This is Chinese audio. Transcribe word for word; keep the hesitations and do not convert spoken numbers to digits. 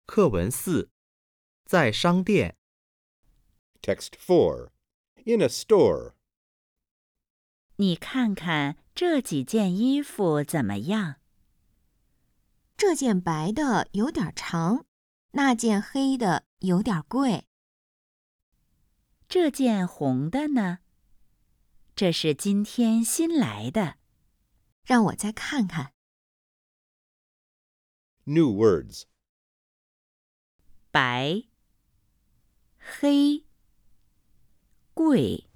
课文四，在商店。 Text four. In a store. 你看看这几件衣服怎么样？ 这件白的有点长，那件黑的有点贵。 这件红的呢？这是今天新来的。 让我再看看。 New words. 白、黑、贵。